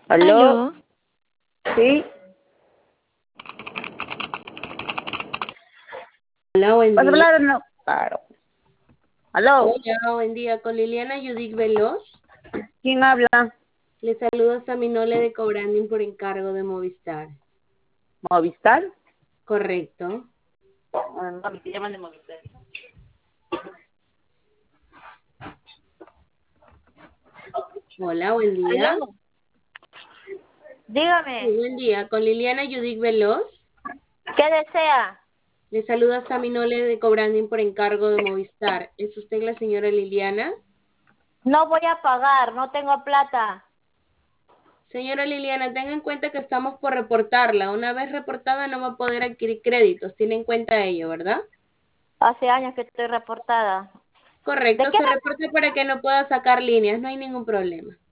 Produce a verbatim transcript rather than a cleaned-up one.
¿Aló? Aló, ¿Sí? Hola, buen ¿Vas a día. hablar o no? Claro. ¿Aló? Hola, buen día. Con Liliana Yudic Veloz. ¿Quién habla? Le saluda Saminole de Cobranding por encargo de Movistar. ¿Movistar? ¿Correcto? Ah, no, me llaman de Movistar. Hola, buen día. aló, Sí, dígame, buen día. Con Liliana Yudic Veloz. ¿qué desea? Le saluda Saminole de Cobranding por encargo de Movistar. ¿Es usted la señora Liliana? No voy a pagar, no tengo plata. Señora Liliana, tenga en cuenta que estamos por reportarla. Una vez reportada no va a poder adquirir créditos. Tiene en cuenta ello, ¿verdad? Hace años que estoy reportada. ¿De Correcto, qué se me, reporta para que no pueda sacar líneas. No hay ningún problema.